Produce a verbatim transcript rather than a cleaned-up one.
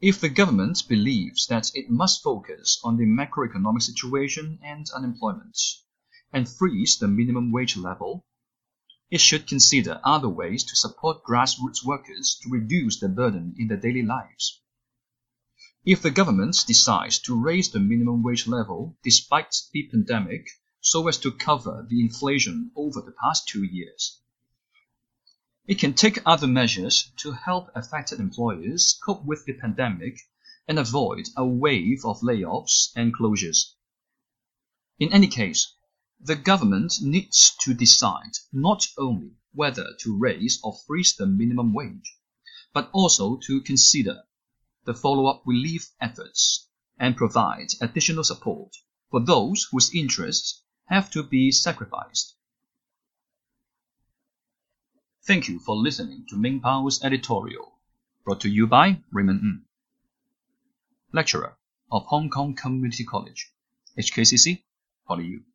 If the government believes that it must focus on the macroeconomic situation and unemployment, and freeze the minimum wage level, it should consider other ways to support grassroots workers to reduce the burden in their daily lives. If the government decides to raise the minimum wage level despite the pandemic so as to cover the inflation over the past two years, it can take other measures to help affected employers cope with the pandemic and avoid a wave of layoffs and closures. In any case, the government needs to decide not only whether to raise or freeze the minimum wage, but also to consider the follow-up relief efforts and provide additional support for those whose interests have to be sacrificed. Thank you for listening to Ming Pao's editorial, brought to you by Raymond Ng, lecturer of Hong Kong Community College, H K C C, PolyU.